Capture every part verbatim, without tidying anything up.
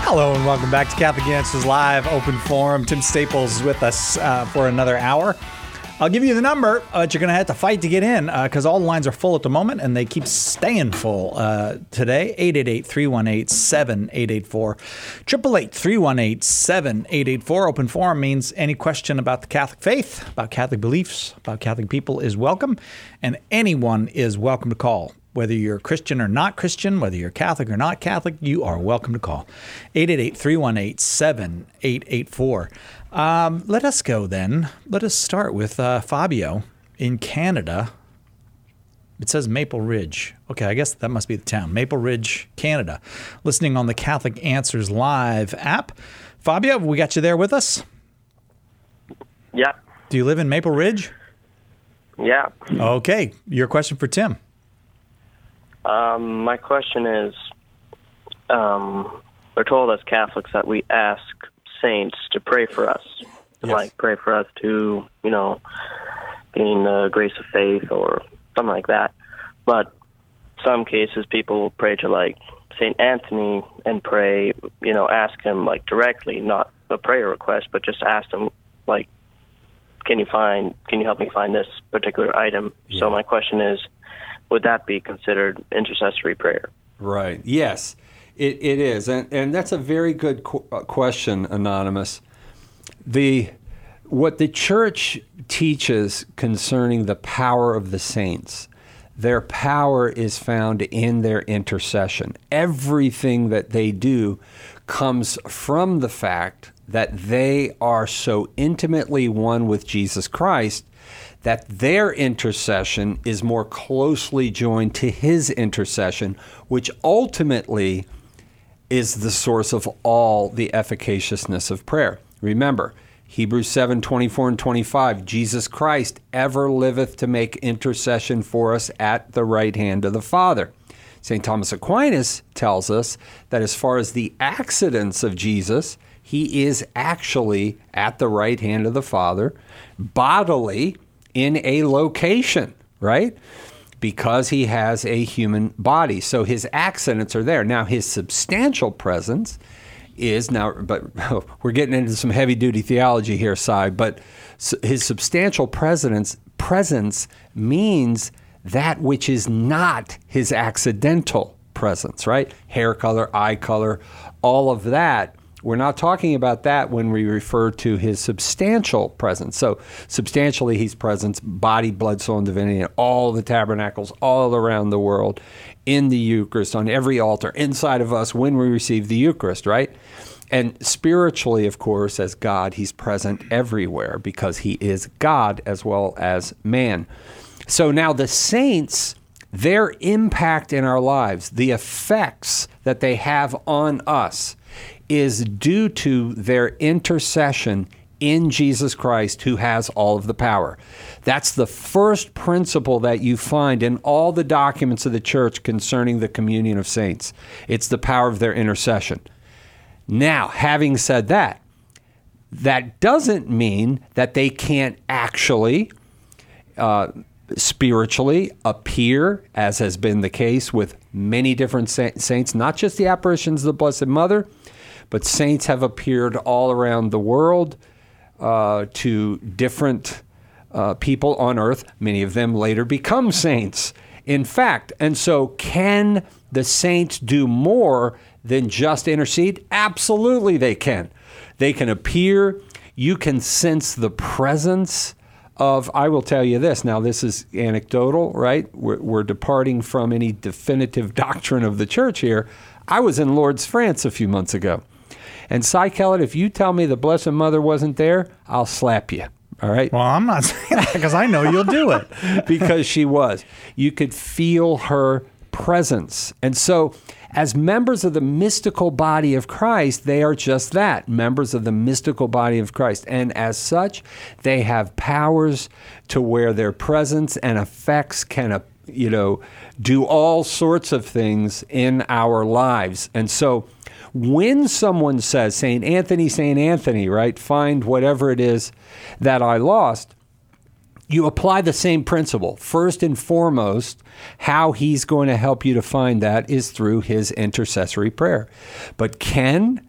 Hello and welcome back to Catholic Answers Live Open Forum. Tim Staples is with us uh, for another hour. I'll give you the number, uh, but you're going to have to fight to get in because uh, all the lines are full at the moment and they keep staying full uh, today. eight eight eight, three one eight, seven eight eight four. eight eight eight, three one eight, seven eight eight four. Open Forum means any question about the Catholic faith, about Catholic beliefs, about Catholic people is welcome, and anyone is welcome to call. Whether you're Christian or not Christian, whether you're Catholic or not Catholic, you are welcome to call. eight eight eight, three one eight, seven eight eight four. Um, let us go then. Let us start with uh, Fabio in Canada. It says Maple Ridge. Okay, I guess that must be the town. Maple Ridge, Canada. Listening on the Catholic Answers Live app. Fabio, we got you there with us? Yeah. Do you live in Maple Ridge? Yeah. Okay, your question for Tim. Um, my question is, um, we're told as Catholics that we ask saints to pray for us, Yes. like pray for us to, you know, gain the grace of faith or something like that. But some cases people will pray to like Saint Anthony and pray, you know, ask him like directly, not a prayer request, but just ask him like, can you find, can you help me find this particular item? Yeah. So my question is, would that be considered intercessory prayer? Right. Yes, it, it is. And, and that's a very good qu- question, Anonymous. The what the Church teaches concerning the power of the saints, their power is found in their intercession. Everything that they do comes from the fact that they are so intimately one with Jesus Christ that their intercession is more closely joined to his intercession, which ultimately is the source of all the efficaciousness of prayer. Remember, Hebrews seven, twenty-four and twenty-five, Jesus Christ ever liveth to make intercession for us at the right hand of the Father. Saint Thomas Aquinas tells us that as far as the accidents of Jesus, he is actually at the right hand of the Father, bodily, in a location, right? Because he has a human body. So his accidents are there. Now, his substantial presence is now, but we're getting into some heavy-duty theology here, Si, but his substantial presence, presence means that which is not his accidental presence, right? Hair color, eye color, all of that. We're not talking about that when we refer to his substantial presence. So substantially, he's present, body, blood, soul, and divinity, in all the tabernacles all around the world, in the Eucharist, on every altar, inside of us when we receive the Eucharist, right? And spiritually, of course, as God, he's present everywhere because he is God as well as man. So now the saints, their impact in our lives, the effects that they have on us, is due to their intercession in Jesus Christ, who has all of the power. That's the first principle that you find in all the documents of the Church concerning the communion of saints. It's the power of their intercession. Now, having said that, that doesn't mean that they can't actually uh, spiritually appear, as has been the case with many different sa- saints, not just the apparitions of the Blessed Mother, but saints have appeared all around the world uh, to different uh, people on earth. Many of them later become saints, in fact. And so can the saints do more than just intercede? Absolutely they can. They can appear. You can sense the presence of, I will tell you this, now this is anecdotal, right? We're, we're departing from any definitive doctrine of the Church here. I was in Lourdes, France a few months ago. And Cy Kellett, if you tell me the Blessed Mother wasn't there, I'll slap you. All right? Well, I'm not saying that because I know you'll do it. Because she was. You could feel her presence. And so as members of the mystical body of Christ, they are just that, members of the mystical body of Christ. And as such, they have powers to where their presence and effects can, you know, do all sorts of things in our lives. And so when someone says, Saint Anthony, Saint Anthony, right, find whatever it is that I lost, you apply the same principle. First and foremost, how he's going to help you to find that is through his intercessory prayer. But can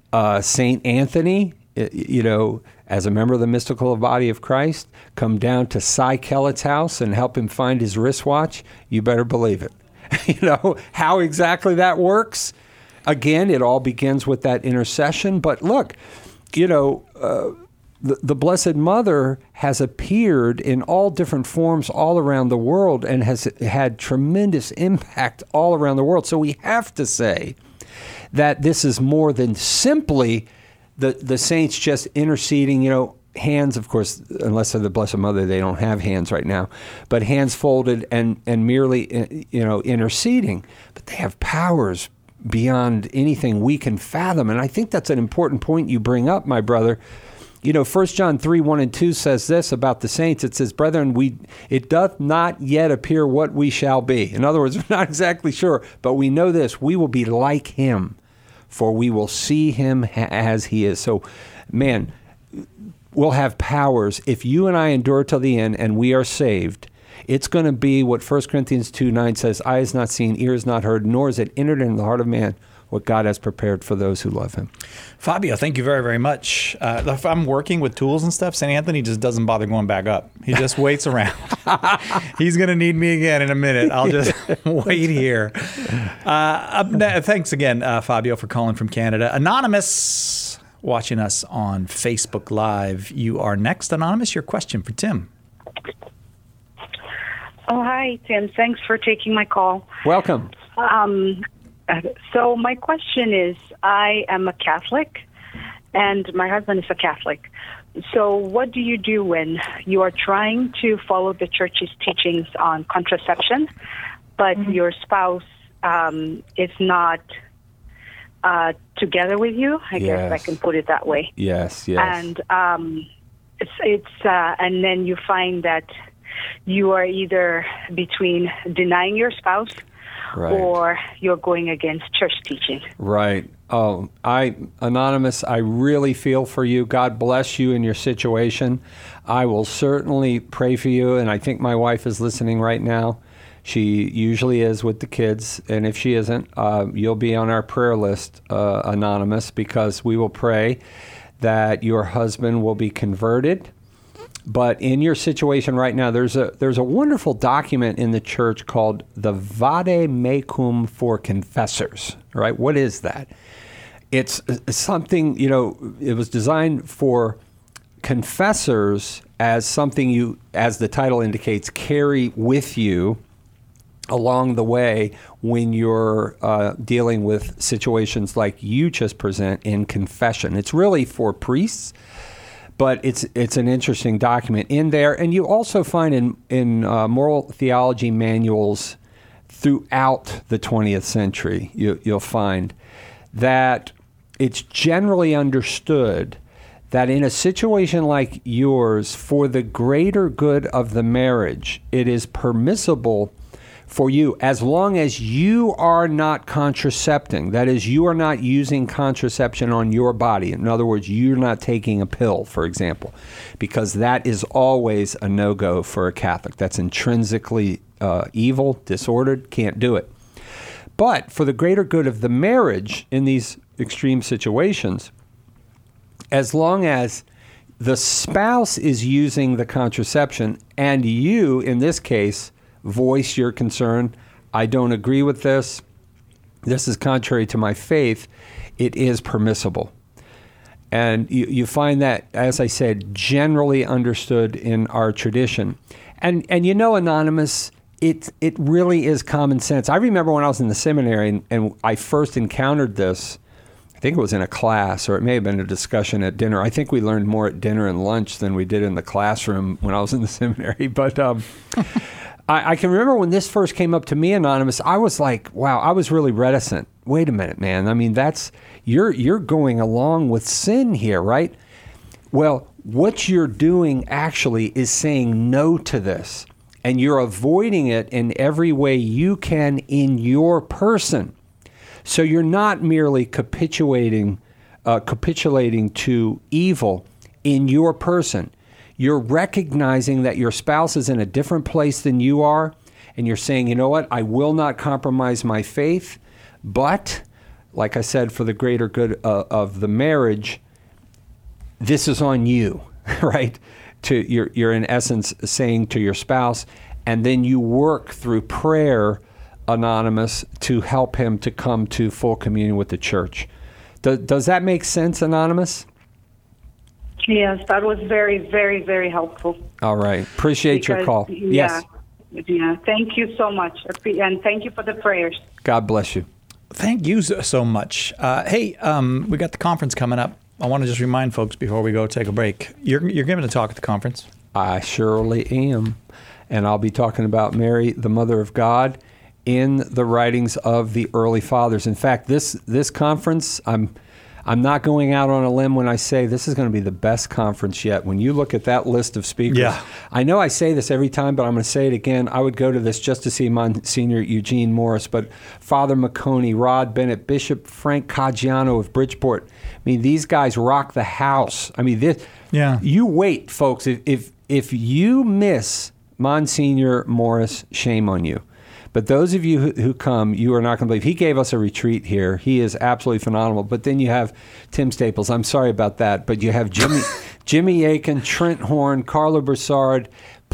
uh, Saint Anthony, you know, as a member of the mystical body of Christ, come down to Cy Kellett's house and help him find his wristwatch, you better believe it. You know, how exactly that works? Again, it all begins with that intercession. But look, you know, uh, the, the Blessed Mother has appeared in all different forms all around the world and has had tremendous impact all around the world. So we have to say that this is more than simply the, the saints just interceding, you know, hands, of course, unless they're the Blessed Mother, they don't have hands right now, but hands folded and, and merely, you know, interceding. But they have powers beyond anything we can fathom. And I think that's an important point you bring up, my brother. You know, First John three, one and two says this about the saints. It says, brethren, we it doth not yet appear what we shall be. In other words, we're not exactly sure, but we know this, we will be like him, for we will see him as he is. So, man, we'll have powers. If you and I endure till the end and we are saved, it's going to be what First Corinthians two nine says, eye has not seen, ear has not heard, nor is it entered into the heart of man what God has prepared for those who love him. Fabio, thank you very, very much. Uh, if I'm working with tools and stuff, Saint Anthony just doesn't bother going back up. He just waits around. He's going to need me again in a minute. I'll just wait here. Uh, up ne- thanks again, uh, Fabio, for calling from Canada. Anonymous, watching us on Facebook Live. You are next, Anonymous. Your question for Tim. Oh, hi, Tim. Thanks for taking my call. Welcome. Um, so my question is, I am a Catholic, and my husband is a Catholic. So what do you do when you are trying to follow the Church's teachings on contraception, but mm-hmm. your spouse um, is not uh, together with you? I yes. guess I can put it that way. Yes, yes. And um, it's, it's uh, and then you find that you are either between denying your spouse right. or you're going against church teaching. Right. Oh, I, Anonymous, I really feel for you. God bless you in your situation. I will certainly pray for you, and I think my wife is listening right now. She usually is with the kids, and if she isn't, uh, you'll be on our prayer list, uh, Anonymous, because we will pray that your husband will be converted. But in your situation right now, there's a there's a wonderful document in the church called the Vade Mecum for confessors, right? What is that? It's something, you know, it was designed for confessors as something you, as the title indicates, carry with you along the way when you're uh, dealing with situations like you just present in confession. It's really for priests. But it's it's an interesting document in there. And you also find in, in uh, moral theology manuals throughout the twentieth century, you, you'll find that it's generally understood that in a situation like yours, for the greater good of the marriage, it is permissible for you, as long as you are not contracepting, that is, you are not using contraception on your body. In other words, you're not taking a pill, for example, because that is always a no-go for a Catholic. That's intrinsically uh, evil, disordered, can't do it. But for the greater good of the marriage in these extreme situations, as long as the spouse is using the contraception and you, in this case, voice your concern, I don't agree with this, this is contrary to my faith, it is permissible. And you, you find that, as I said, generally understood in our tradition. And and you know, Anonymous, it it really is common sense. I remember when I was in the seminary and, and I first encountered this, I think it was in a class, or it may have been a discussion at dinner. I think we learned more at dinner and lunch than we did in the classroom when I was in the seminary. But um I can remember when this first came up to me, Anonymous, I was like, wow, I was really reticent. Wait a minute, man. I mean, that's, you're you're going along with sin here, right? Well, what you're doing actually is saying no to this, and you're avoiding it in every way you can in your person. So you're not merely capitulating, uh, capitulating to evil in your person. You're recognizing that your spouse is in a different place than you are, and you're saying, you know what, I will not compromise my faith, but like I said, for the greater good uh, of the marriage, this is on you, right? To you're, you're in essence saying to your spouse, and then you work through prayer, Anonymous, to help him to come to full communion with the church. Does, does that make sense, Anonymous? Yes, that was very, very, very helpful. All right. Appreciate Because, your call. Yeah, Yes. Yeah. Thank you so much. And thank you for the prayers. God bless you. Thank you so so much. Uh, hey, um, we got the conference coming up. I want to just remind folks before we go take a break. You're, you're giving a talk at the conference. I surely am. And I'll be talking about Mary, the Mother of God, in the writings of the early fathers. In fact, this this conference, I'm I'm not going out on a limb when I say this is going to be the best conference yet. When you look at that list of speakers, Yeah. I know I say this every time, but I'm going to say it again. I would go to this just to see Monsignor Eugene Morris, but Father McConey, Rod Bennett, Bishop Frank Caggiano of Bridgeport. I mean, these guys rock the house. I mean, this. Yeah. You wait, folks. If if if you miss Monsignor Morris, shame on you. But those of you who, who come, you are not going to believe. He gave us a retreat here. He is absolutely phenomenal. But then you have Tim Staples. I'm sorry about that. But you have Jimmy Jimmy Aiken, Trent Horn, Carla Broussard,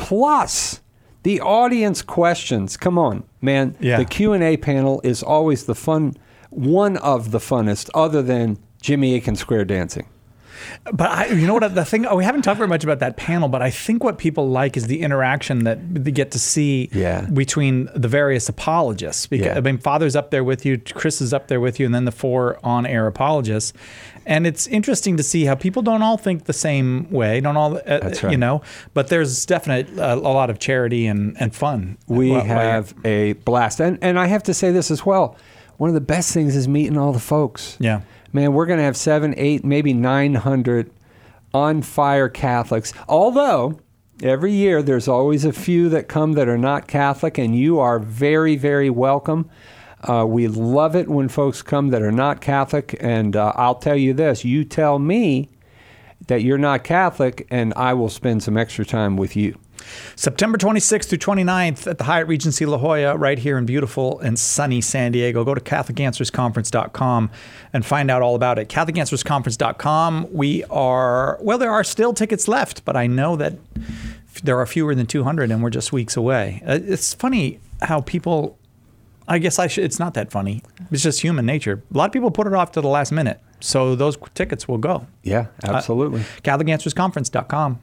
plus the audience questions. Come on, man. Yeah. The Q and A panel is always the fun, one of the funnest, other than Jimmy Aiken square dancing. But I, you know what, the thing, oh, we haven't talked very much about that panel, but I think what people like is the interaction that they get to see Yeah. between the various apologists. Because, Yeah. I mean, Father's up there with you, Chris is up there with you, and then the four on-air apologists. And it's interesting to see how people don't all think the same way, don't all, uh, That's right. you know, but there's definitely a, a lot of charity and, and fun. We while- while you're- have a blast. And, and I have to say this as well. One of the best things is meeting all the folks. Yeah. Man, we're going to have seven, eight, maybe nine hundred on fire Catholics. Although every year there's always a few that come that are not Catholic, and you are very, very welcome. Uh, we love it when folks come that are not Catholic, and uh, I'll tell you this: you tell me that you're not Catholic, and I will spend some extra time with you. September twenty-sixth through twenty-ninth at the Hyatt Regency La Jolla, right here in beautiful and sunny San Diego. Go to Catholic Answers Conference dot com and find out all about it. Catholic Answers Conference dot com. We are, well, there are still tickets left, but I know that there are fewer than two hundred, and we're just weeks away. Uh, It's funny how people, I guess I should, it's not that funny. It's just human nature. A lot of people put it off to the last minute, so those tickets will go. Yeah, absolutely. Uh, Catholic Answers Conference dot com.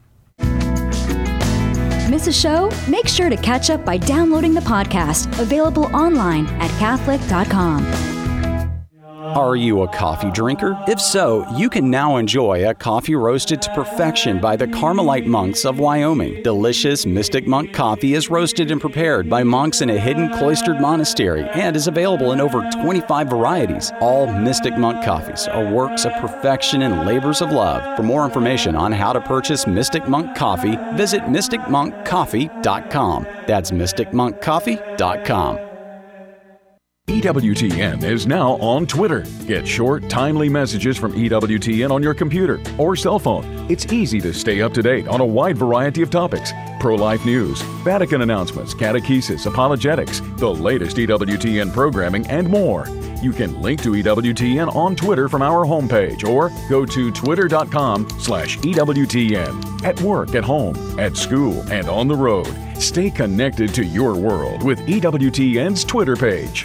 Miss a show? Make sure to catch up by downloading the podcast, available online at Catholic dot com. Are you a coffee drinker? If so, you can now enjoy a coffee roasted to perfection by the Carmelite monks of Wyoming. Delicious Mystic Monk coffee is roasted and prepared by monks in a hidden cloistered monastery and is available in over twenty-five varieties. All Mystic Monk coffees are works of perfection and labors of love. For more information on how to purchase Mystic Monk coffee, visit mystic monk coffee dot com. That's mystic monk coffee dot com. E W T N is now on Twitter. Get short, timely messages from E W T N on your computer or cell phone. It's easy to stay up to date on a wide variety of topics. Pro-life news, Vatican announcements, catechesis, apologetics, the latest E W T N programming, and more. You can link to E W T N on Twitter from our homepage or go to twitter.com slash EWTN. At work, at home, at school, and on the road. Stay connected to your world with E W T N's Twitter page.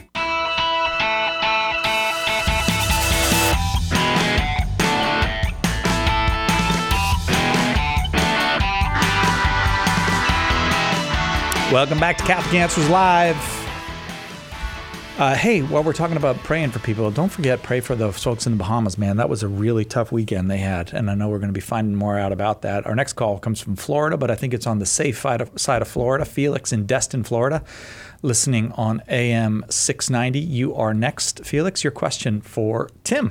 Welcome back to Catholic Answers Live. Uh, hey, while we're talking about praying for people, don't forget, pray for the folks in the Bahamas, man. That was a really tough weekend they had, and I know we're going to be finding more out about that. Our next call comes from Florida, but I think it's on the safe side of, side of Florida. Felix in Destin, Florida, listening on A M six ninety. You are next. Felix, your question for Tim.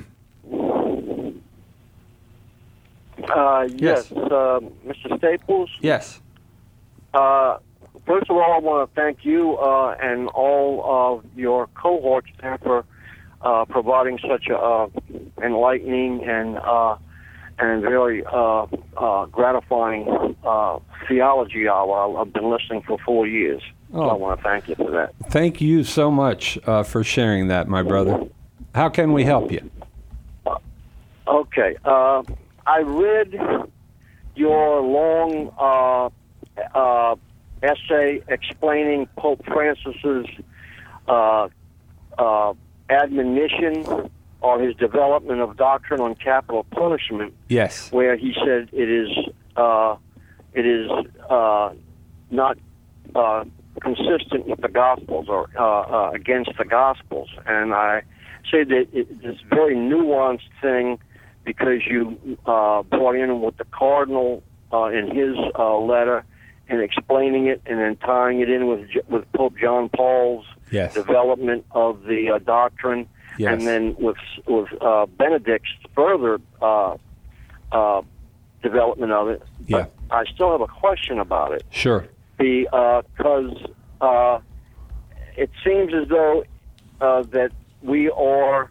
Uh, yes, Yes. uh, Mister Staples. Yes. Uh, first of all, I want to thank you uh, and all of your cohorts there for uh, providing such a uh, enlightening and uh, and very uh, uh, gratifying uh, theology hour. I've been listening for four years, so Oh. I want to thank you for that. Thank you so much uh, for sharing that, my brother. How can we help you? Okay. Uh, I read your long uh, uh, essay explaining Pope Francis's uh, uh, admonition or his development of doctrine on capital punishment. Yes. Where he said it is uh, it is uh, not uh, consistent with the Gospels or uh, uh, against the Gospels, and I say that it's this very nuanced thing because you uh, brought in with the cardinal uh, in his uh, letter and explaining it, and then tying it in with with Pope John Paul's yes. development of the uh, doctrine, yes. and then with with uh, Benedict's further uh, uh, development of it. Yeah. But I still have a question about it. Sure. Because uh, uh, it seems as though uh, that we are.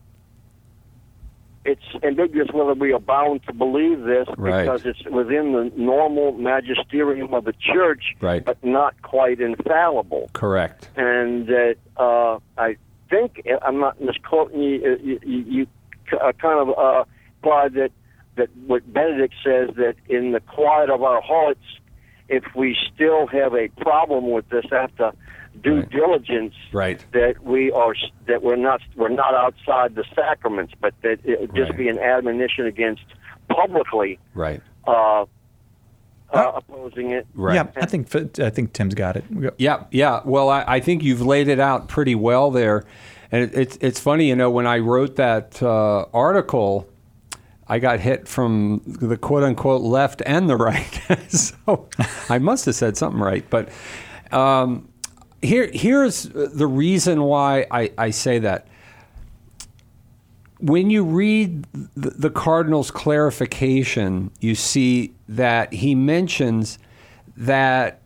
It's ambiguous whether we are bound to believe this right. because it's within the normal magisterium of the church, right. but not quite infallible. Correct. And that uh, I think, I'm not misquoting you, you, you, you uh, kind of uh, implied that, that what Benedict says, that in the quiet of our hearts, if we still have a problem with this after due right. diligence, right. that we are that we're not we're not outside the sacraments, but that it would just right. be an admonition against publicly right. uh, uh, opposing it. Right. Yeah, I think I think Tim's got it. Yeah, yeah. Well, I, I think you've laid it out pretty well there, and it, it's it's funny, you know, when I wrote that uh, article, I got hit from the quote unquote left and the right, so I must have said something right, but. Um, Here, here's the reason why I, I say that. When you read the, the Cardinal's clarification, you see that he mentions that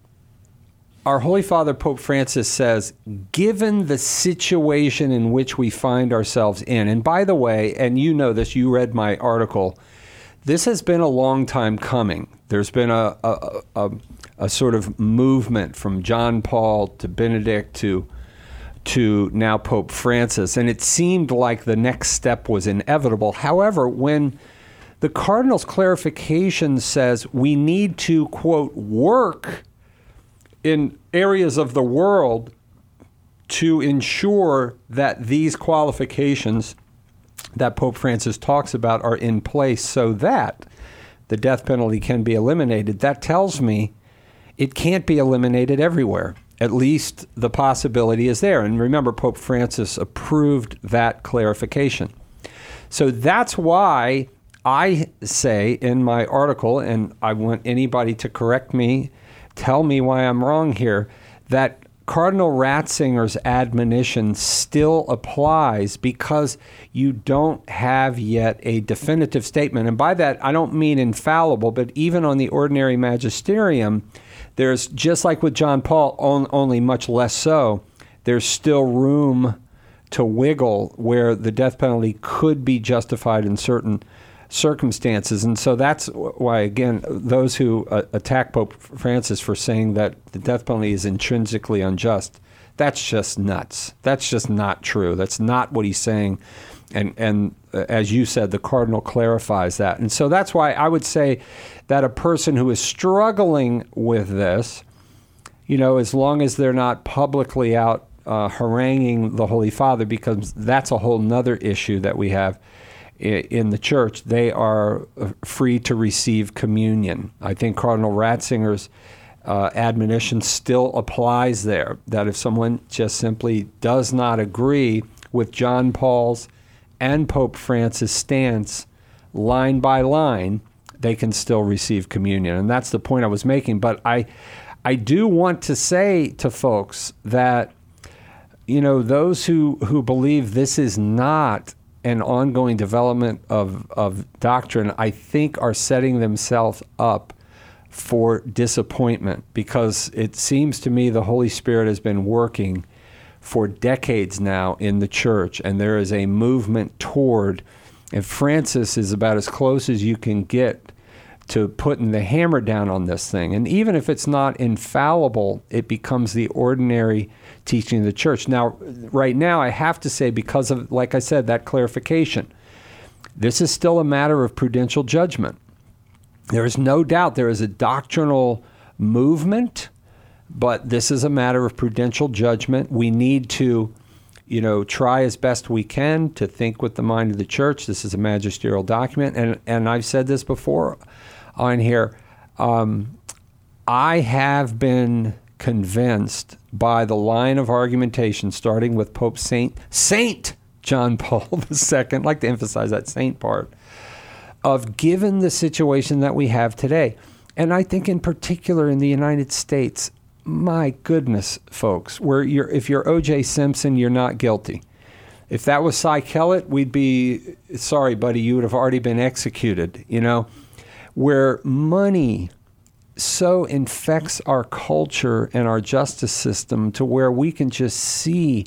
our Holy Father, Pope Francis, says, given the situation in which we find ourselves in, and by the way, and you know this, you read my article, this has been a long time coming. There's been a, a, a, a sort of movement from John Paul to Benedict to to now Pope Francis, and it seemed like the next step was inevitable. However, when the Cardinal's clarification says we need to, quote, work in areas of the world to ensure that these qualifications that Pope Francis talks about are in place so that the death penalty can be eliminated, that tells me it can't be eliminated everywhere. At least the possibility is there. And remember, Pope Francis approved that clarification. So that's why I say in my article, and I want anybody to correct me, tell me why I'm wrong here, that Cardinal Ratzinger's admonition still applies because you don't have yet a definitive statement. And by that, I don't mean infallible, but even on the ordinary magisterium, there's, just like with John Paul, on, only much less so, there's still room to wiggle where the death penalty could be justified in certain circumstances. And so that's why, again, those who uh, attack Pope Francis for saying that the death penalty is intrinsically unjust, that's just nuts. That's just not true. That's not what he's saying. And, and uh, as you said, the Cardinal clarifies that. And so that's why I would say that a person who is struggling with this, you know, as long as they're not publicly out uh, haranguing the Holy Father, because that's a whole nother issue that we have in the church, they are free to receive communion. I think Cardinal Ratzinger's uh, admonition still applies there, that if someone just simply does not agree with John Paul's and Pope Francis' stance line by line, they can still receive communion. And that's the point I was making. But I, I do want to say to folks that, you know, those who, who believe this is not an ongoing development of, of doctrine, I think are setting themselves up for disappointment, because it seems to me the Holy Spirit has been working for decades now in the church, and there is a movement toward, and Francis is about as close as you can get to putting the hammer down on this thing. And even if it's not infallible, it becomes the ordinary teaching of the church. Now, right now, I have to say, because of, like I said, that clarification, this is still a matter of prudential judgment. There is no doubt there is a doctrinal movement, but this is a matter of prudential judgment. We need to, you know, try as best we can to think with the mind of the church. This is a magisterial document, and and I've said this before on here. Um, I have been convinced by the line of argumentation, starting with Pope Saint Saint John Paul the Second. I'd like to emphasize that saint part, of given the situation that we have today. And I think in particular in the United States, my goodness, folks, where you're, if you're O J Simpson, you're not guilty. If that was Cy Kellett, we'd be, sorry, buddy, you would have already been executed, you know, where money so infects our culture and our justice system to where we can just see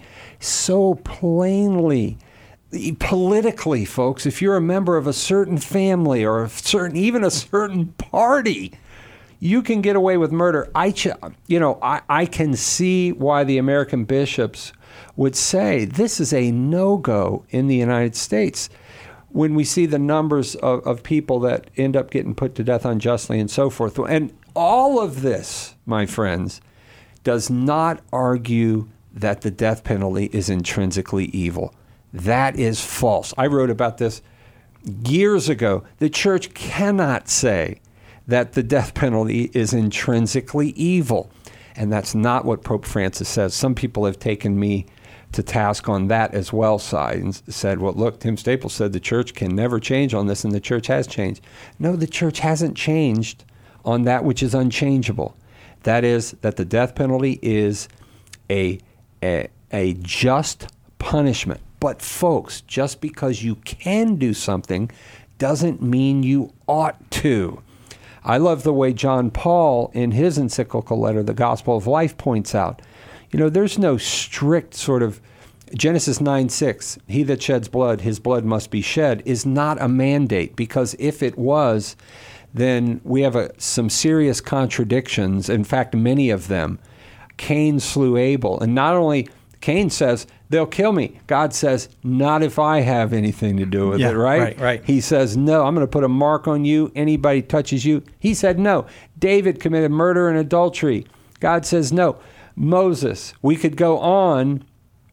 so plainly, politically, folks, if you're a member of a certain family or a certain, even a certain party, you can get away with murder. I, ch- you know, I, I can see why the American bishops would say this is a no-go in the United States. When we see the numbers of, of people that end up getting put to death unjustly and so forth. And all of this, my friends, does not argue that the death penalty is intrinsically evil. That is false. I wrote about this years ago. The church cannot say that the death penalty is intrinsically evil. And that's not what Pope Francis says. Some people have taken me to task on that as well, side, and said, well, look, Tim Staples said the church can never change on this, and the church has changed. No, the church hasn't changed on that which is unchangeable. That is that the death penalty is a, a, a just punishment. But folks, just because you can do something doesn't mean you ought to. I love the way John Paul, in his encyclical letter, The Gospel of Life, points out, you know, there's no strict sort of, Genesis nine six, he that sheds blood, his blood must be shed, is not a mandate, because if it was, then we have a, some serious contradictions. In fact, many of them. Cain slew Abel, and not only, Cain says, they'll kill me. God says, not if I have anything to do with yeah, it, right? Right, right. He says, no, I'm going to put a mark on you. Anybody touches you. He said, no. David committed murder and adultery. God says, no. Moses, we could go on.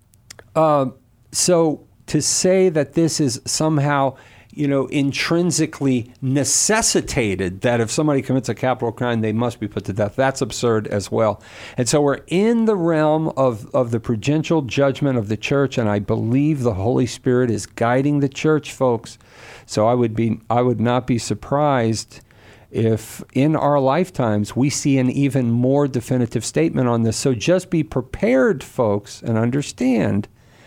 Uh, so to say that this is somehow, you know, intrinsically necessitated that if somebody commits a capital crime, they must be put to death, that's absurd as well. And so we're in the realm of, of the prudential judgment of the church, and I believe the Holy Spirit is guiding the church, folks. So I would be, I would not be surprised if in our lifetimes we see an even more definitive statement on this. So just be prepared, folks, and understand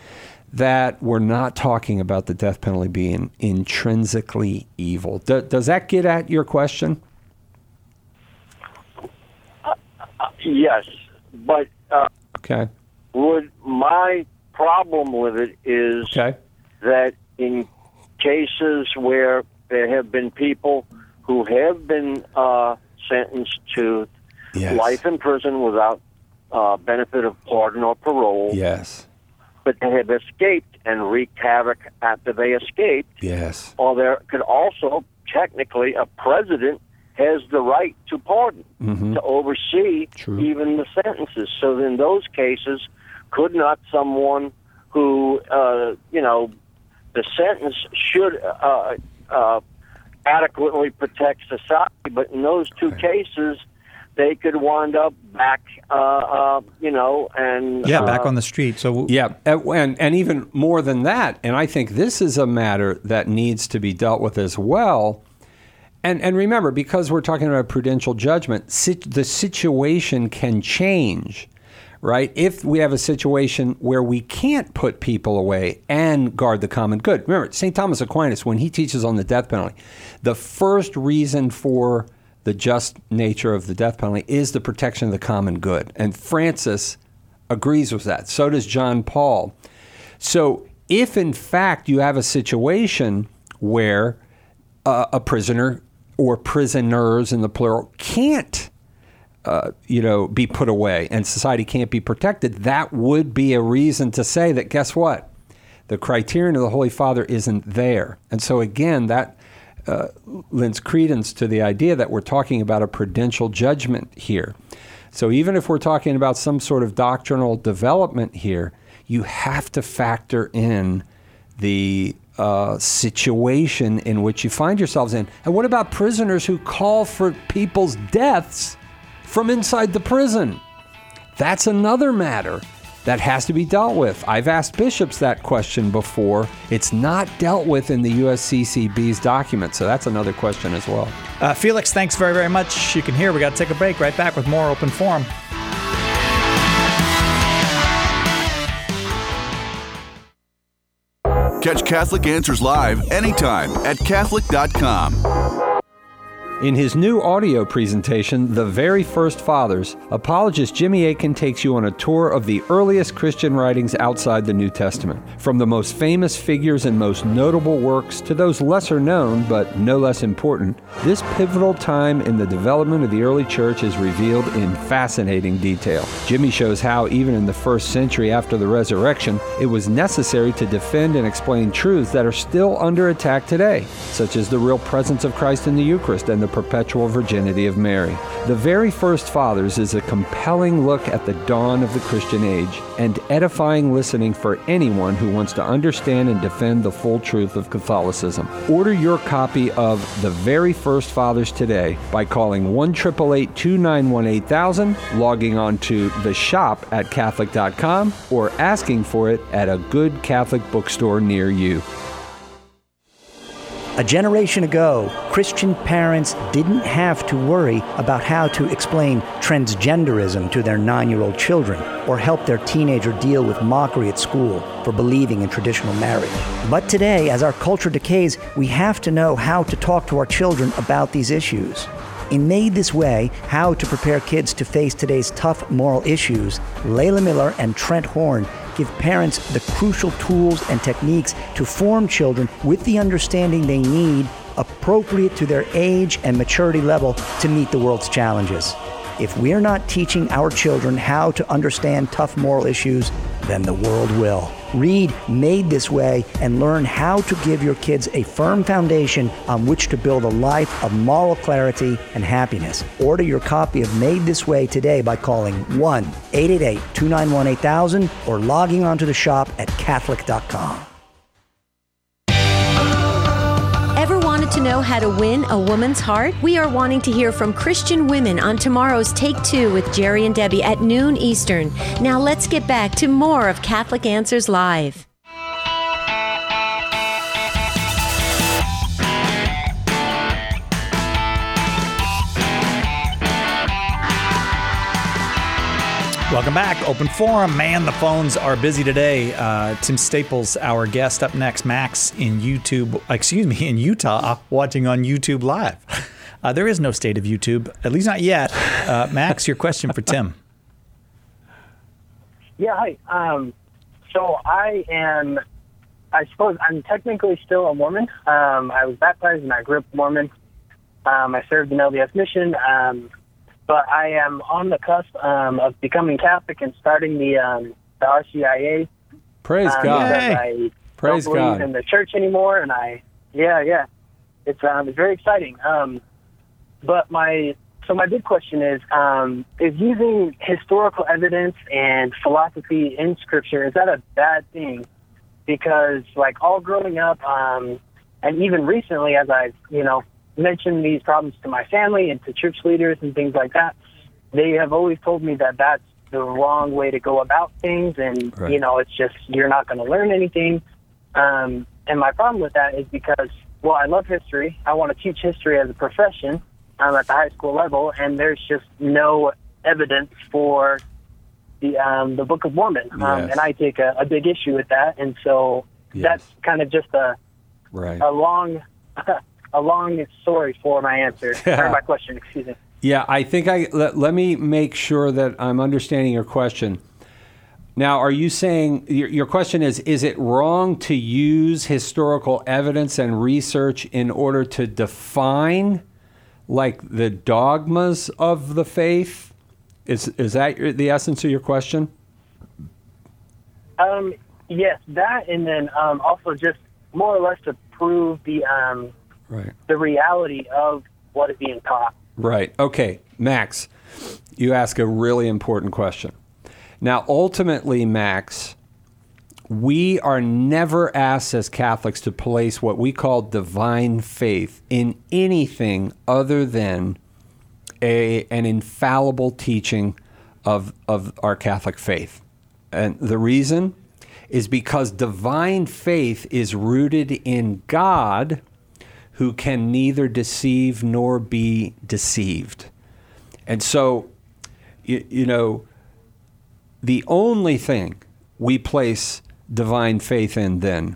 that we're not talking about the death penalty being intrinsically evil. Do, does that get at your question? Uh, uh, yes, but uh, okay. Would my problem with it is okay. that in cases where there have been people who have been uh, sentenced to yes. life in prison without uh, benefit of pardon or parole. Yes. But they have escaped and wreaked havoc after they escaped. Yes. Or there could also, technically, a president has the right to pardon, mm-hmm. to oversee True. even the sentences. So in those cases, could not someone who, uh, you know, the sentence should uh, uh, adequately protect society, but in those two okay. cases, they could wind up back, uh, uh, you know, and yeah, uh, back on the street. So yeah, and and even more than that, and I think this is a matter that needs to be dealt with as well. And and remember, because we're talking about prudential judgment, sit, the situation can change, right? If we have a situation where we can't put people away and guard the common good. Remember, Saint Thomas Aquinas, when he teaches on the death penalty, the first reason for the just nature of the death penalty is the protection of the common good. And Francis agrees with that. So does John Paul. So if, in fact, you have a situation where uh, a prisoner or prisoners in the plural, can't, uh, you know, be put away and society can't be protected, that would be a reason to say that, guess what? The criterion of the Holy Father isn't there. And so again, that uh, lends credence to the idea that we're talking about a prudential judgment here. So even if we're talking about some sort of doctrinal development here, you have to factor in the uh, situation in which you find yourselves in. And what about prisoners who call for people's deaths from inside the prison? That's another matter that has to be dealt with. I've asked bishops that question before. It's not dealt with in the U S C C B's document, so that's another question as well. Uh, Felix, thanks very, very much. You can hear we got to take a break. Right back with more Open Forum. Catch Catholic Answers live anytime at Catholic dot com. In his new audio presentation, The Very First Fathers, apologist Jimmy Akin takes you on a tour of the earliest Christian writings outside the New Testament. From the most famous figures and most notable works to those lesser known but no less important, this pivotal time in the development of the early church is revealed in fascinating detail. Jimmy shows how, even in the first century after the resurrection, it was necessary to defend and explain truths that are still under attack today, such as the real presence of Christ in the Eucharist and the perpetual virginity of Mary. The Very First Fathers is a compelling look at the dawn of the Christian age and edifying listening for anyone who wants to understand and defend the full truth of Catholicism. Order your copy of The Very First Fathers today by calling one eight eight eight, two nine one, eight thousand, logging on to the shop at Catholic dot com, or asking for it at a good Catholic bookstore near you. A generation ago, Christian parents didn't have to worry about how to explain transgenderism to their nine-year-old children or help their teenager deal with mockery at school for believing in traditional marriage. But today, as our culture decays, we have to know how to talk to our children about these issues. In Made This Way, How to Prepare Kids to Face Today's Tough Moral Issues, Layla Miller and Trent Horn give parents the crucial tools and techniques to form children with the understanding they need, appropriate to their age and maturity level to meet the world's challenges. If we're not teaching our children how to understand tough moral issues, then the world will. Read Made This Way and learn how to give your kids a firm foundation on which to build a life of moral clarity and happiness. Order your copy of Made This Way today by calling one eight eight eight, two nine one, eight thousand or logging onto the shop at Catholic dot com. Ever wanted to know how to win a woman's heart? We are wanting to hear from Christian women on tomorrow's Take Two with Jerry and Debbie at noon Eastern. Now let's get back to more of Catholic Answers Live. Welcome back. Open Forum. Man, the phones are busy today. Uh, Tim Staples, our guest. Up next, Max in YouTube, excuse me, in Utah, watching on YouTube Live. Uh, there is no state of YouTube, at least not yet. Uh, Max, your question for Tim. Yeah, hi. Um, so I am, I suppose I'm technically still a Mormon. Um, I was baptized and I grew up Mormon. Um, I served in L D S mission. Um, But I am on the cusp um, of becoming Catholic and starting the um, the R C I A. Praise um, God! I Praise don't believe God! in the church anymore, and I, yeah, yeah, it's um, it's very exciting. Um, but my so my big question is: um, is using historical evidence and philosophy in Scripture, is that a bad thing? Because like all growing up, um, and even recently, as I've you know. mention these problems to my family and to church leaders and things like that, they have always told me that that's the wrong way to go about things, and right. you know, it's just you're not going to learn anything. Um, and my problem with that is because, well, I love history. I want to teach history as a profession um, at the high school level, and there's just no evidence for the um, the Book of Mormon, um, yes. and I take a, a big issue with that. And so yes. that's kind of just a right. a long. A long story for my answer, or my question, excuse me. Yeah, I think I let, let me make sure that I'm understanding your question. Now, are you saying, your, your question is, is it wrong to use historical evidence and research in order to define like the dogmas of the faith? Is is that your, the essence of your question? Um, yes, that, and then um, also just more or less to prove the um, right. the reality of what is being taught. Right. Okay, Max, you ask a really important question. Now, ultimately, Max, we are never asked as Catholics to place what we call divine faith in anything other than a an infallible teaching of of our Catholic faith. And the reason is because divine faith is rooted in God, who can neither deceive nor be deceived. And so, you, you know, the only thing we place divine faith in then,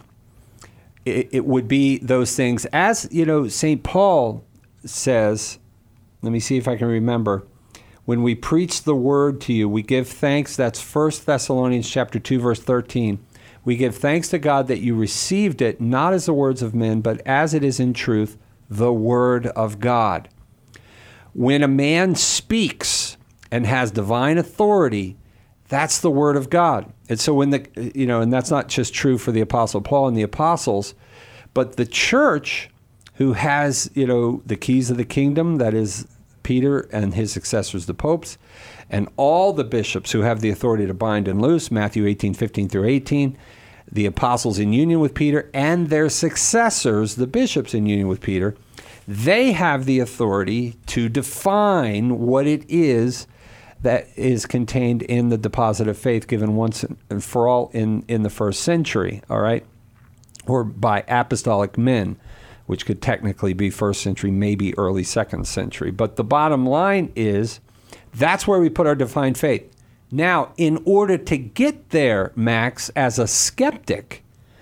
it, it would be those things. As, you know, Saint Paul says, let me see if I can remember, when we preach the word to you, we give thanks. That's First Thessalonians chapter two, verse thirteen. We give thanks to God that you received it, not as the words of men, but as it is in truth, the word of God. When a man speaks and has divine authority, that's the word of God. And so when the, you know, and that's not just true for the Apostle Paul and the apostles, but the church, who has, you know, the keys of the kingdom, that is Peter and his successors, the popes, and all the bishops who have the authority to bind and loose, Matthew eighteen, fifteen through eighteen, the apostles in union with Peter, and their successors, the bishops in union with Peter, they have the authority to define what it is that is contained in the deposit of faith given once and for all in, in the first century, all right? Or by apostolic men, which could technically be first century, maybe early second century. But the bottom line is, that's where we put our divine faith. Now, in order to get there, Max, as a skeptic,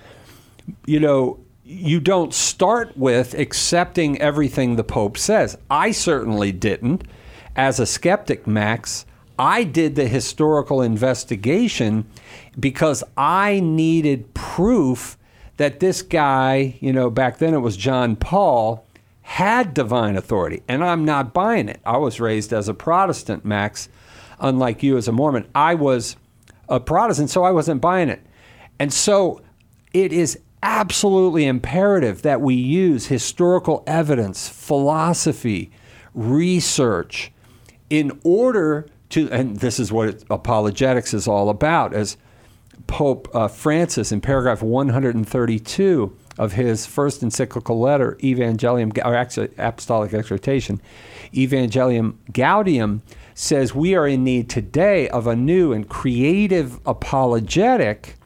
you know, you don't start with accepting everything the Pope says. I certainly didn't. As a skeptic, Max, I did the historical investigation because I needed proof that this guy, you know, back then it was John Paul, had divine authority. And I'm not buying it. I was raised as a Protestant, Max, unlike you as a Mormon. I was a Protestant, so I wasn't buying it. And so it is absolutely imperative that we use historical evidence, philosophy, research, in order to, and this is what it, apologetics is all about, as Pope uh, Francis, in paragraph one hundred thirty-two of his first encyclical letter, Evangelium, or actually Apostolic Exhortation, Evangelium Gaudium, says we are in need today of a new and creative apologetic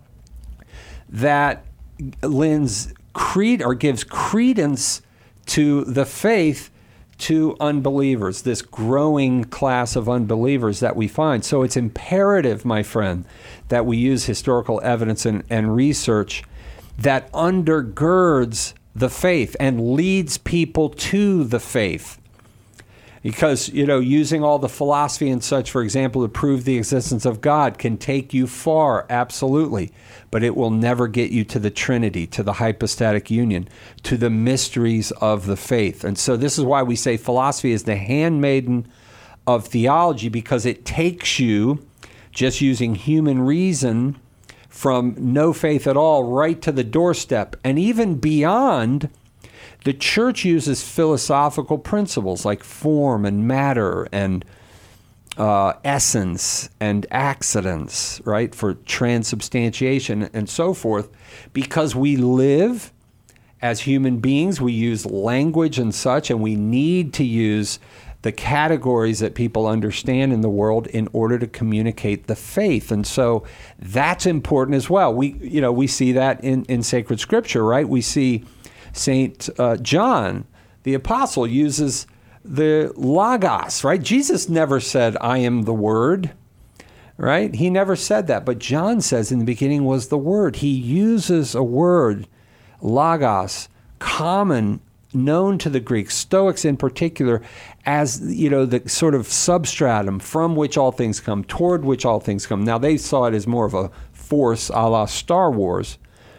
that lends cred or gives credence to the faith to unbelievers, this growing class of unbelievers that we find. So it's imperative, my friend, that we use historical evidence and, and research that undergirds the faith and leads people to the faith. Because, you know, using all the philosophy and such, for example, to prove the existence of God can take you far, absolutely. But it will never get you to the Trinity, to the hypostatic union, to the mysteries of the faith. And so this is why we say philosophy is the handmaiden of theology, because it takes you, just using human reason, from no faith at all right to the doorstep. And even beyond, the church uses philosophical principles like form and matter and uh, essence and accidents, right, for transubstantiation and so forth, because we live as human beings. We use language and such, and we need to use the categories that people understand in the world in order to communicate the faith. And so that's important as well. We, you know, we see that in, in sacred scripture, right? We see Saint uh, John, the apostle, uses the logos, right? Jesus never said, I am the word, right? He never said that. But John says in the beginning was the word. He uses a word, logos, common, known to the Greeks, Stoics in particular, as, you know, the sort of substratum from which all things come, toward which all things come. Now, they saw it as more of a force a la Star Wars.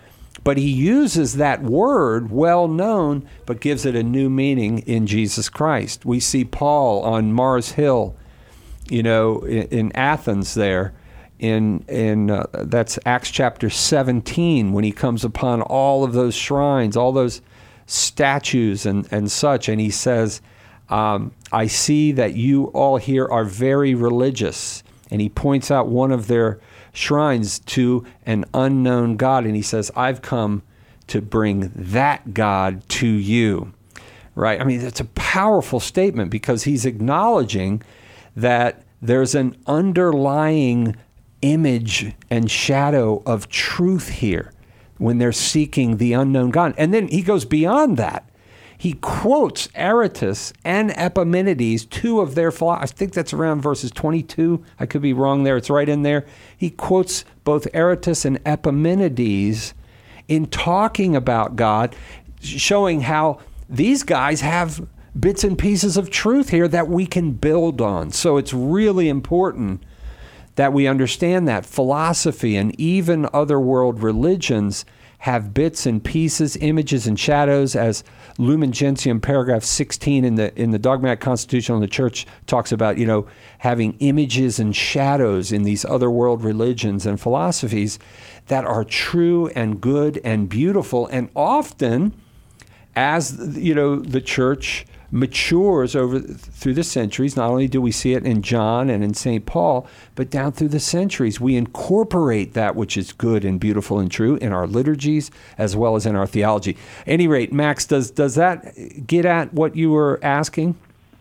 But he uses that word, well known, but gives it a new meaning in Jesus Christ. We see Paul on Mars Hill, you know, in, in Athens there. In in uh, that's Acts chapter seventeen, when he comes upon all of those shrines, all those statues and, and such, and he says, um, I see that you all here are very religious. And he points out one of their shrines to an unknown God, and he says, I've come to bring that God to you. Right? I mean, it's a powerful statement because he's acknowledging that there's an underlying image and shadow of truth here when they're seeking the unknown God. And then he goes beyond that. He quotes Aratus and Epimenides, two of their philosophers. I think that's around verses twenty-two. I could be wrong there. It's right in there. He quotes both Aratus and Epimenides in talking about God, showing how these guys have bits and pieces of truth here that we can build on. So it's really important that we understand that philosophy and even other world religions have bits and pieces, images and shadows, as Lumen Gentium paragraph sixteen in the in the Dogmatic Constitution of the Church talks about, you know, having images and shadows in these other world religions and philosophies that are true and good and beautiful. And often, as you know, the church matures over through the centuries, not only do we see it in John and in Saint Paul, but down through the centuries, we incorporate that which is good and beautiful and true in our liturgies as well as in our theology. At any rate, Max, does does that get at what you were asking?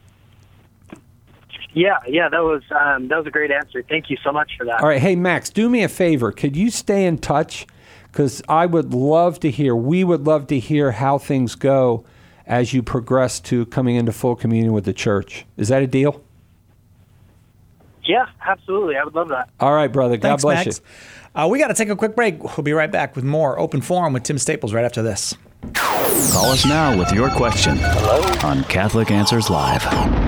Yeah, yeah, that was um, that was a great answer. Thank you so much for that. All right, hey Max, do me a favor. Could you stay in touch? Because I would love to hear, we would love to hear how things go as you progress to coming into full communion with the church. Is that a deal? Yeah, absolutely. I would love that. All right, brother. God Thanks, bless Max. you. Uh, we got to take a quick break. We'll be right back with more Open Forum with Tim Staples right after this. Call us now with your question. Hello? On Catholic Answers Live.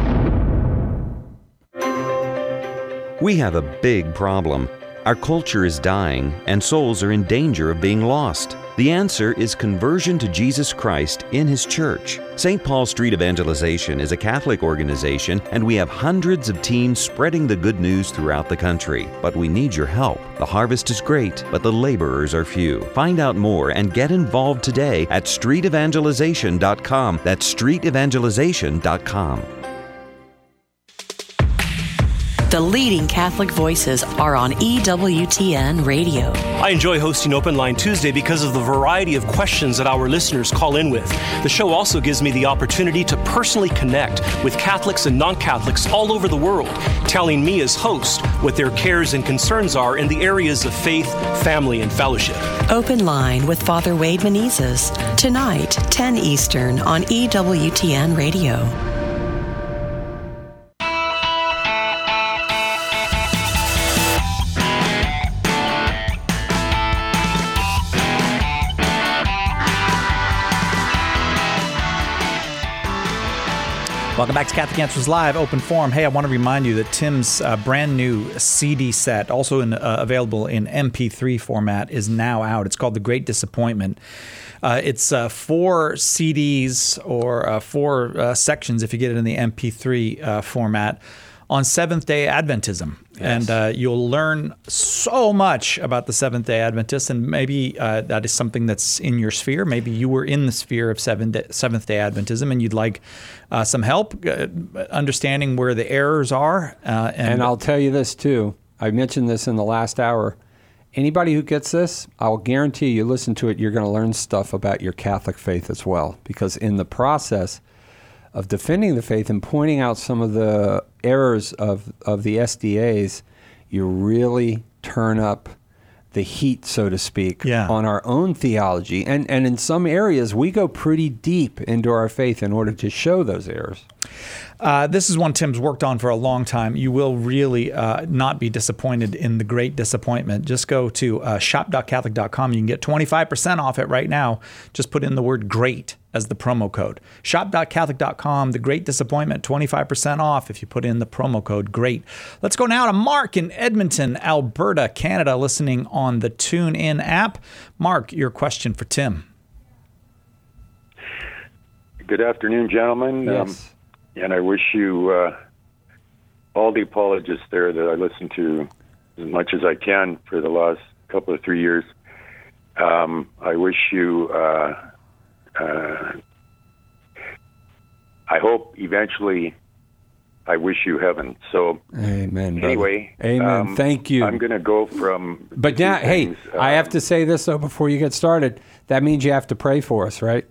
We have a big problem. Our culture is dying, and souls are in danger of being lost. The answer is conversion to Jesus Christ in His church. Saint Paul Street Evangelization is a Catholic organization, and we have hundreds of teams spreading the good news throughout the country. But we need your help. The harvest is great, but the laborers are few. Find out more and get involved today at street evangelization dot com. That's street evangelization dot com. The leading Catholic voices are on E W T N Radio. I enjoy hosting Open Line Tuesday because of the variety of questions that our listeners call in with. The show also gives me the opportunity to personally connect with Catholics and non-Catholics all over the world, telling me as host what their cares and concerns are in the areas of faith, family, and fellowship. Open Line with Father Wade Menezes, tonight, ten Eastern on E W T N Radio. Welcome back to Catholic Answers Live, Open Forum. Hey, I want to remind you that Tim's uh, brand new C D set, also in, uh, available in M P three format, is now out. It's called The Great Disappointment. Uh, it's uh, four C Ds or uh, four uh, sections, if you get it in the M P three uh, format, on Seventh-day Adventism. Yes. And uh, you'll learn so much about the Seventh-day Adventists, and maybe uh, that is something that's in your sphere. Maybe you were in the sphere of Seventh-day Adventism, and you'd like uh, some help uh, understanding where the errors are. Uh, and, and I'll tell you this, too. I mentioned this in the last hour. Anybody who gets this, I'll guarantee you listen to it, you're going to learn stuff about your Catholic faith as well. Because in the process of defending the faith and pointing out some of the errors of, of the S D As, you really turn up the heat, so to speak, yeah. on our own theology. And, and in some areas, we go pretty deep into our faith in order to show those errors. Uh, this is one Tim's worked on for a long time. You will really uh, not be disappointed in the Great Disappointment. Just go to uh, shop dot catholic dot com. You can get twenty-five percent off it right now. Just put in the word GREAT as the promo code. shop dot catholic dot com, The Great Disappointment, twenty-five percent off if you put in the promo code GREAT. Let's go now to Mark in Edmonton, Alberta, Canada, listening on the TuneIn app. Mark, your question for Tim. Good afternoon, gentlemen. Yes. Um, and I wish you, uh, all the apologists there that I listened to as much as I can for the last couple of three years, um, I wish you, uh, uh, I hope eventually I wish you heaven. So, Amen. Anyway, brother. Amen. Um, Thank you. I'm going to go from. But now, hey, things, I have um, to say this though before you get started. That means you have to pray for us, right?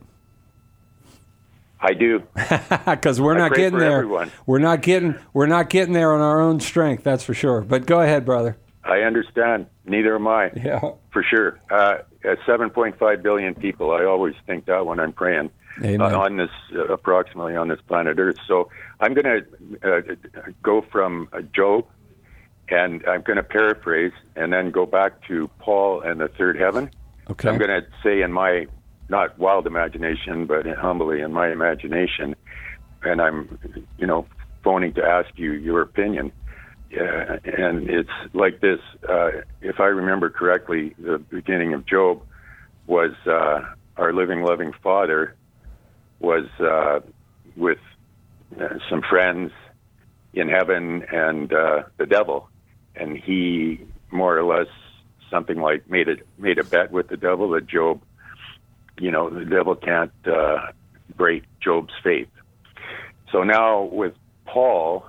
I do, because we're I not pray getting for there. everyone. We're not getting. We're not getting there on our own strength. That's for sure. But go ahead, brother. I understand. Neither am I. Yeah, for sure. Uh, at seven point five billion people, I always think that when I'm praying uh, on this, uh, approximately on this planet Earth. So I'm going to uh, go from uh, Job, and I'm going to paraphrase, and then go back to Paul and the third heaven. Okay. I'm going to say in my not wild imagination, but humbly in my imagination, and I'm, you know, phoning to ask you your opinion. Uh, and it's like this. Uh, if I remember correctly, the beginning of Job was uh, our living, loving Father was uh, with uh, some friends in heaven and uh, the devil, and he more or less something like made a made a bet with the devil that Job, you know, the devil can't uh, break Job's faith. So now with Paul,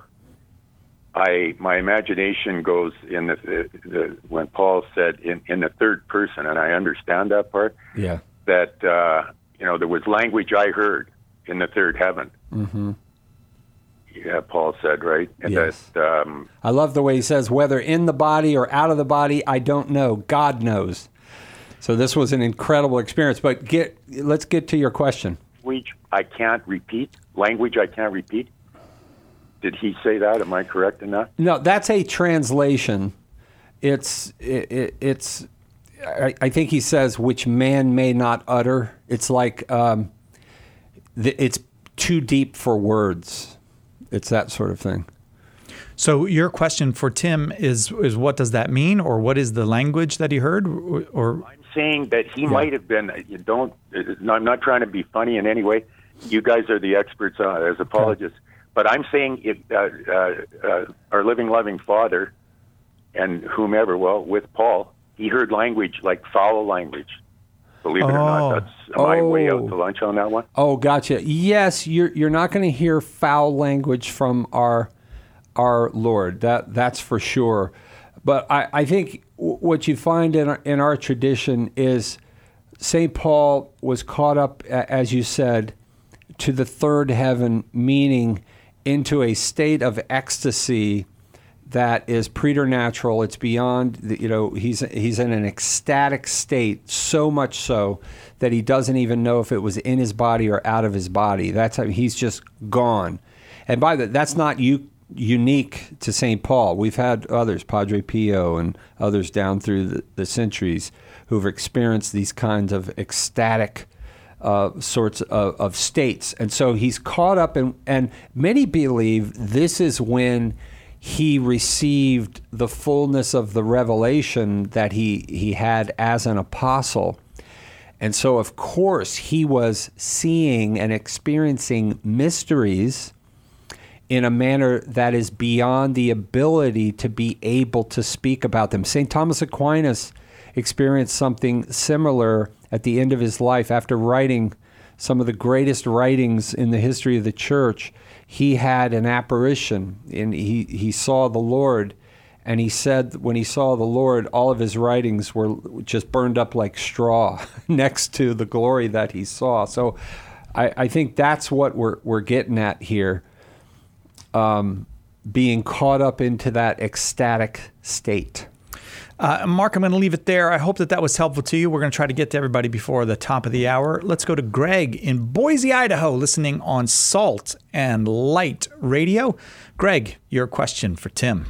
I my imagination goes in the, the, the when Paul said in, in the third person, and I understand that part. Yeah. That uh, you know there was language I heard in the third heaven. Mm-hmm. Yeah, Paul said, right? And yes. That, um, I love the way he says, whether in the body or out of the body, I don't know. God knows. So this was an incredible experience. But get let's get to your question. Language I can't repeat. Language I can't repeat. Did he say that? Am I correct in that? No, that's a translation. It's it, it, it's. I, I think he says which man may not utter. It's like um, the, it's too deep for words. It's that sort of thing. So your question for Tim is is what does that mean, or what is the language that he heard, or? or I'm saying that he yeah. might have been. You don't. I'm not trying to be funny in any way. You guys are the experts uh, as apologists. Okay. But I'm saying if uh, uh, uh, our living, loving Father and whomever, well, with Paul, he heard language like foul language. Believe it oh. or not, that's am oh. I way out to lunch on that one? Oh, gotcha. Yes, you're you're not going to hear foul language from our our Lord. That that's for sure. But I, I think w- what you find in our, in our tradition is Saint Paul was caught up, as you said, to the third heaven, meaning into a state of ecstasy that is preternatural. It's beyond, the, you know, he's he's in an ecstatic state, so much so that he doesn't even know if it was in his body or out of his body. That's how he's just gone. And by the that's not u- unique to Saint Paul. We've had others, Padre Pio and others down through the, the centuries who've experienced these kinds of ecstatic Uh, sorts of, of states. And so he's caught up in, and many believe this is when he received the fullness of the revelation that he, he had as an apostle. And so, of course, he was seeing and experiencing mysteries in a manner that is beyond the ability to be able to speak about them. Saint Thomas Aquinas experienced something similar at the end of his life. After writing some of the greatest writings in the history of the church, he had an apparition, and he, he saw the Lord, and he said when he saw the Lord, all of his writings were just burned up like straw next to the glory that he saw. So I, I think that's what we're we're getting at here, um, being caught up into that ecstatic state. Uh, Mark, I'm going to leave it there. I hope that that was helpful to you. We're going to try to get to everybody before the top of the hour. Let's go to Greg in Boise, Idaho, listening on Salt and Light Radio. Greg, your question for Tim.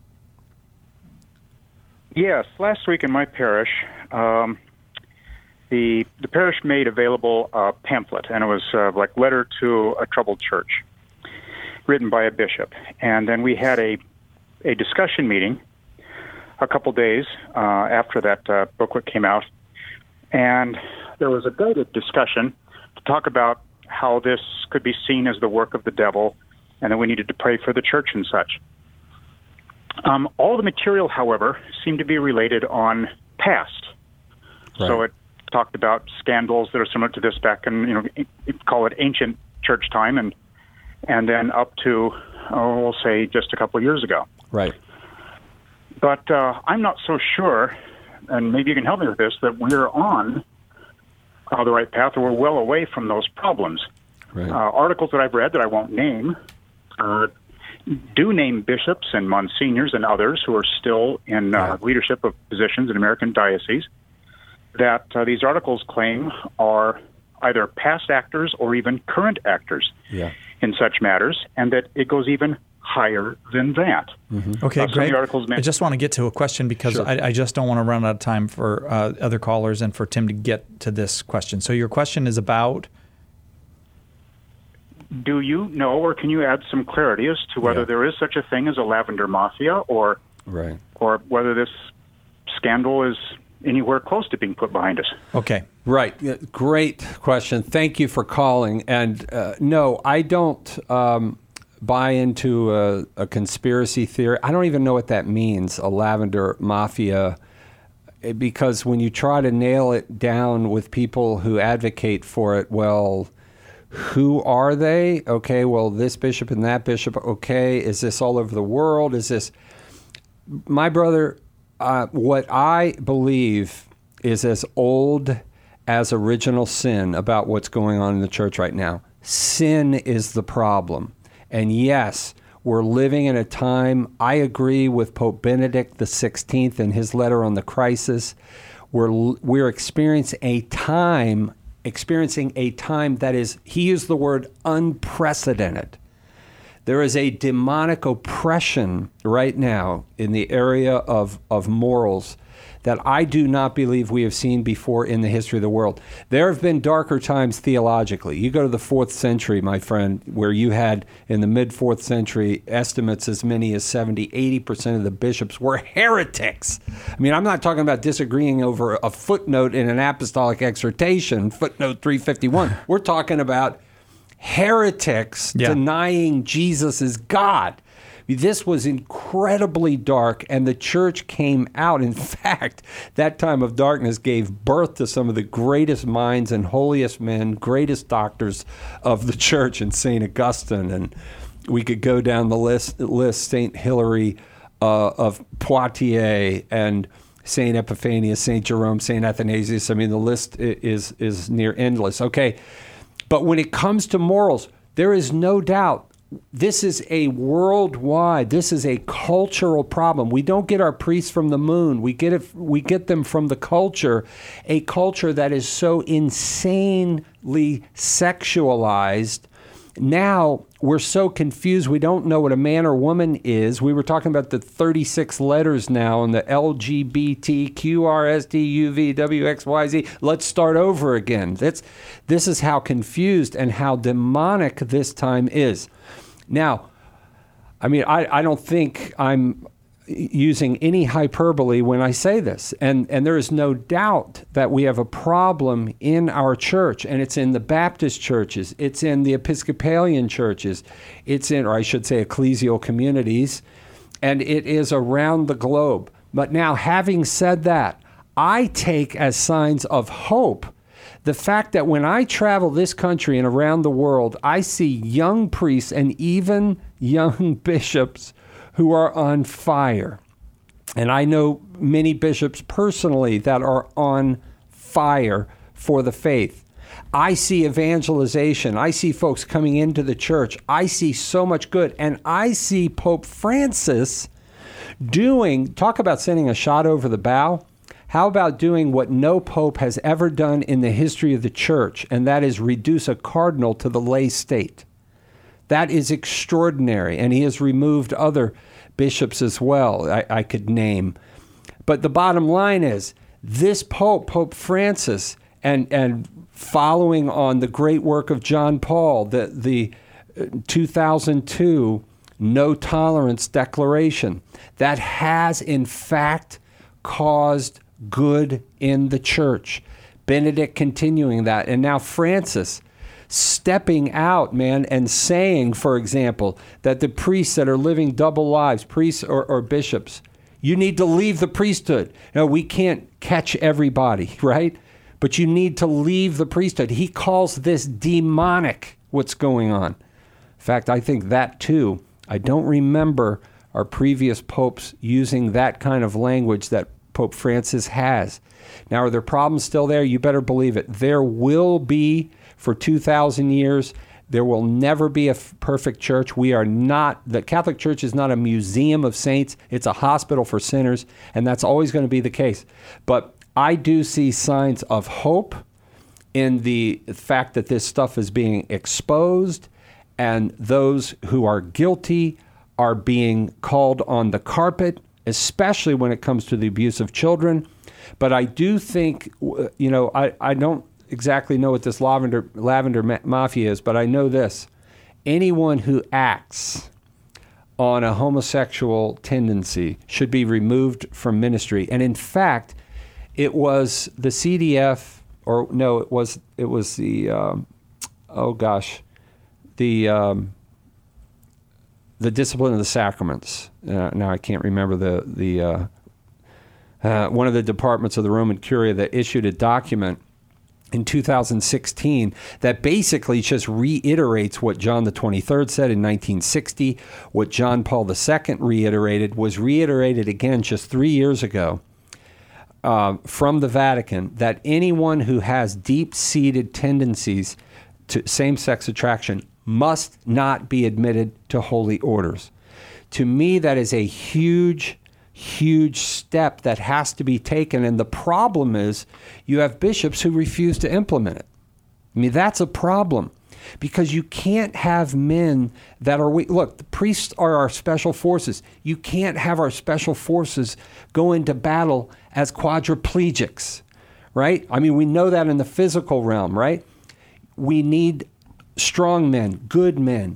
Yes, last week in my parish, um, the the parish made available a pamphlet, and it was uh, like Letter to a Troubled Church, written by a bishop. And then we had a a discussion meeting a couple days uh, after that uh, booklet came out, and there was a guided discussion to talk about how this could be seen as the work of the devil, and that we needed to pray for the church and such. Um, all the material, however, seemed to be related on past. Right. So it talked about scandals that are similar to this back in, you know, call it ancient church time, and and then up to, oh, we'll say just a couple of years ago. Right. But uh, I'm not so sure, and maybe you can help me with this, that we're on uh, the right path, or we're well away from those problems. Right. Uh, articles that I've read that I won't name uh, do name bishops and monsignors and others who are still in uh, leadership of positions in American dioceses that uh, these articles claim are either past actors or even current actors yeah. in such matters, and that it goes even higher than that. Mm-hmm. Okay, uh, great. Articles I just want to get to a question because Sure. I, I just don't want to run out of time for uh, other callers and for Tim to get to this question. So your question is about... Do you know, or can you add some clarity as to whether Yeah. there is such a thing as a lavender mafia, or right. or whether this scandal is anywhere close to being put behind us? Okay. Right. Yeah, great question. Thank you for calling. And uh, no, I don't um, buy into a, a conspiracy theory. I don't even know what that means, a lavender mafia, because when you try to nail it down with people who advocate for it, well, who are they? Okay, well, this bishop and that bishop. Okay, is this all over the world? Is this... My brother, uh, what I believe is as old as original sin about what's going on in the church right now. Sin is the problem. And yes, we're living in a time, I agree with Pope Benedict the sixteenth in his letter on the crisis. We're, we're experiencing a time... experiencing a time that is, he used the word unprecedented. There is a demonic oppression right now in the area of, of morals that I do not believe we have seen before in the history of the world. There have been darker times theologically. You go to the fourth century, my friend, where you had in the mid-fourth century estimates as many as seventy, eighty percent of the bishops were heretics. I mean, I'm not talking about disagreeing over a footnote in an apostolic exhortation, footnote three fifty-one. We're talking about heretics Yeah. denying Jesus is God. This was incredibly dark, and the church came out. In fact, that time of darkness gave birth to some of the greatest minds and holiest men, greatest doctors of the church, and Saint Augustine. And we could go down the list, list Saint Hilary uh, of Poitiers, and Saint Epiphanius, Saint Jerome, Saint Athanasius. I mean, the list is, is near endless. Okay, but when it comes to morals, there is no doubt this is a worldwide, this is a cultural problem. We don't get our priests from the moon. We get it, we get them from the culture, a culture that is so insanely sexualized. Now we're so confused. We don't know what a man or woman is. We were talking about the thirty-six letters now and the L G B T Q R S T U V W X Y Z. Let's start over again. That's, this is how confused and how demonic this time is. Now, I mean, I, I don't think I'm using any hyperbole when I say this. And, and there is no doubt that we have a problem in our church, and it's in the Baptist churches, it's in the Episcopalian churches, it's in, or I should say, ecclesial communities, and it is around the globe. But now, having said that, I take as signs of hope the fact that when I travel this country and around the world, I see young priests and even young bishops who are on fire. And I know many bishops personally that are on fire for the faith. I see evangelization. I see folks coming into the church. I see so much good. And I see Pope Francis doing, talk about sending a shot over the bow. How about doing what no pope has ever done in the history of the church, and that is reduce a cardinal to the lay state. That is extraordinary, and he has removed other bishops as well, I, I could name. But the bottom line is, this pope, Pope Francis, and and following on the great work of John Paul, the the two thousand two no tolerance declaration that has in fact caused good in the church. Benedict continuing that, and now Francis stepping out, man, and saying, for example, that the priests that are living double lives, priests or, or bishops, you need to leave the priesthood. Now, we can't catch everybody, right? But you need to leave the priesthood. He calls this demonic, what's going on. In fact, I think that too, I don't remember our previous popes using that kind of language that Pope Francis has. Now, are there problems still there? You better believe it. There will be for two thousand years. There will never be a f- perfect church. We are not, the Catholic Church is not a museum of saints. It's a hospital for sinners, and that's always going to be the case. But I do see signs of hope in the fact that this stuff is being exposed, and those who are guilty are being called on the carpet, especially when it comes to the abuse of children. But I do think, you know, I, I don't exactly know what this lavender lavender ma- mafia is, but I know this. Anyone who acts on a homosexual tendency should be removed from ministry. And in fact, it was the C D F, or no, it was it was the, um, oh gosh, the um, the discipline of the sacraments. Uh, now I can't remember the, the uh, uh, one of the departments of the Roman Curia that issued a document in two thousand sixteen that basically just reiterates what John the twenty-third said in nineteen sixty. What John Paul the Second reiterated was reiterated again just three years ago uh, from the Vatican, that anyone who has deep-seated tendencies to same-sex attraction must not be admitted to holy orders. To me, that is a huge huge step that has to be taken. And the problem is you have bishops who refuse to implement it. I mean, that's a problem, because you can't have men that are weak. Look, the priests are our special forces. You can't have our special forces go into battle as quadriplegics, right? I mean, we know that in the physical realm, right? We need strong men, good men,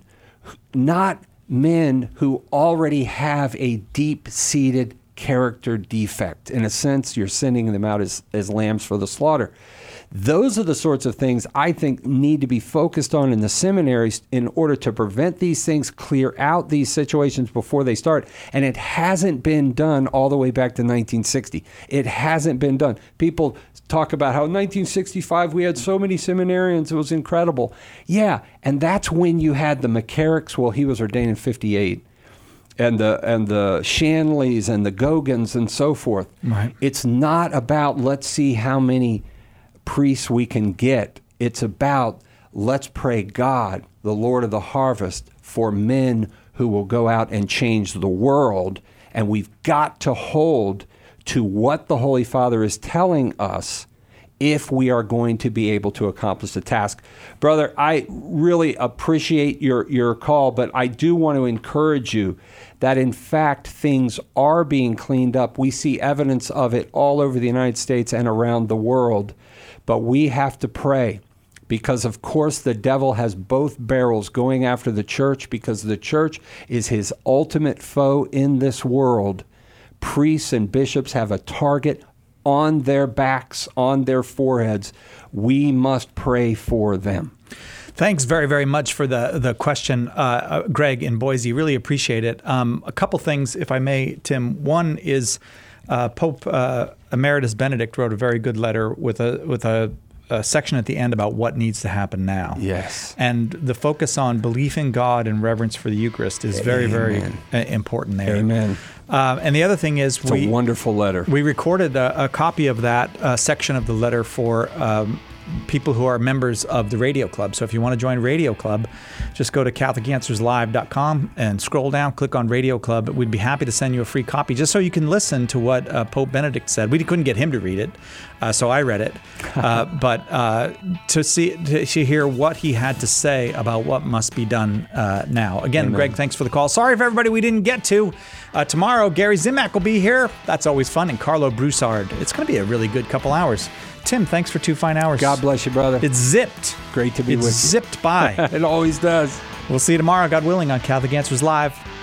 not men who already have a deep-seated character defect. In a sense, you're sending them out as, as lambs for the slaughter. Those are the sorts of things I think need to be focused on in the seminaries in order to prevent these things, clear out these situations before they start. And it hasn't been done all the way back to nineteen sixty. It hasn't been done. People talk about how in nineteen sixty-five we had so many seminarians, it was incredible. Yeah, and that's when you had the McCarricks, well, he was ordained in fifty-eight, and the and the Shanleys and the Gogans and so forth. Right. It's not about let's see how many priests we can get. It's about let's pray God, the Lord of the harvest, for men who will go out and change the world. And we've got to hold to what the Holy Father is telling us if we are going to be able to accomplish the task. Brother, I really appreciate your, your call, but I do want to encourage you that in fact things are being cleaned up. We see evidence of it all over the United States and around the world, but we have to pray, because of course the devil has both barrels going after the church, because the church is his ultimate foe in this world. Priests and bishops have a target on their backs, on their foreheads. We must pray for them. Thanks very, very much for the the question, uh, uh, Greg in Boise. Really appreciate it. Um, a couple things, if I may, Tim. One is uh, Pope uh, Emeritus Benedict wrote a very good letter with a with a, a section at the end about what needs to happen now. Yes. And the focus on belief in God and reverence for the Eucharist is very, Amen. very uh, important there. Amen. Uh, and the other thing is, it's we, a wonderful letter. We recorded a, a copy of that uh, section of the letter for um, people who are members of the Radio Club. So if you want to join Radio Club, just go to Catholic Answers Live dot com and scroll down, click on Radio Club. We'd be happy to send you a free copy just so you can listen to what uh, Pope Benedict said. We couldn't get him to read it, uh, so I read it. Uh, but uh, to see to, to hear what he had to say about what must be done uh, now. Again, Amen. Greg, thanks for the call. Sorry for everybody we didn't get to. Uh, tomorrow, Gary Zimak will be here. That's always fun. And Carlo Broussard. It's going to be a really good couple hours. Tim, thanks for two fine hours. God bless you, brother. It's zipped. Great to be it's with you. zipped by. It always does. We'll see you tomorrow, God willing, on Catholic Answers Live.